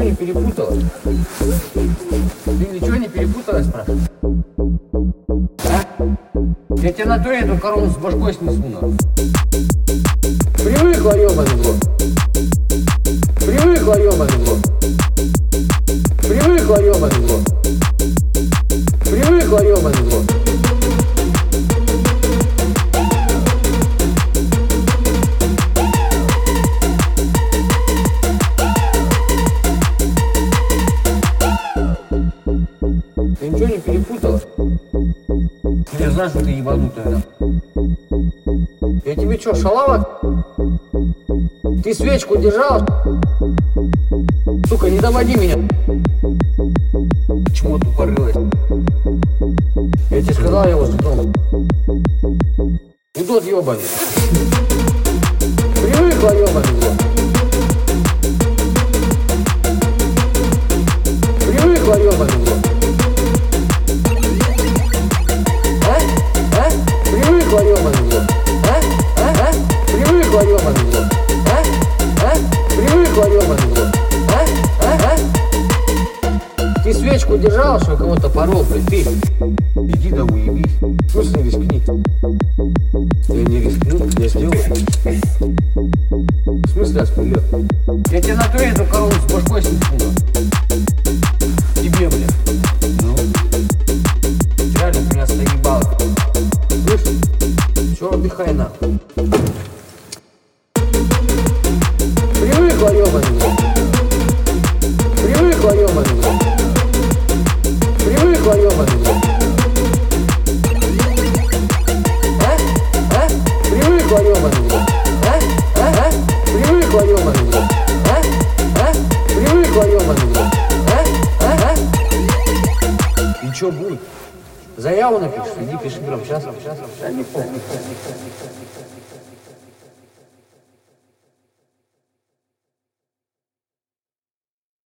ничего не перепутала? Ты ничего не перепутала, спрашиваю? А? Я тебе на то эту корону с башкой снесу, нахуй. Привыкла, ёбаный в рот. Привыкла, ёбаный в рот. Привыкла, ёбаный в рот. Привыкла, ёбаный в рот. Ты ничего не перепутала? Я знаю, что ты ебанутая, да? Я тебе что, шалава? Ты свечку держала? Сука, не доводи меня. Чмо тупорылась? Я тебе сказал, я его сдал. Удот ебаный. Привыкла, ебаный, блядь. Привыкла, ебаный, блядь. Привыкла, ёбаный, блядь. Привыкла, ёбаный, блядь. Привыкла, ёбаный, блядь. Ты свечку держала, что кого-то порол, блядь, ты. Иди да уебись. В смысле рискни? Я не рискну, я сделаю. В смысле аспирю? Я тебе на то эту корону с башкой снесу. Тебе, блядь. Ну. Реально меня заебало. Слышь? Все, отдыхай нахуй. Привыкла, ёбаный, блядь. Привыкла, ёбаный, блядь. Привыкла, ёбаный, блядь. Привыкла, ёбаный, блядь. Привыкла, ёбаный, блядь. Привыкла, ёбаный, блядь. И чё будет? Заяву напишешь? Иди пиши прямо сейчас. Я не помню.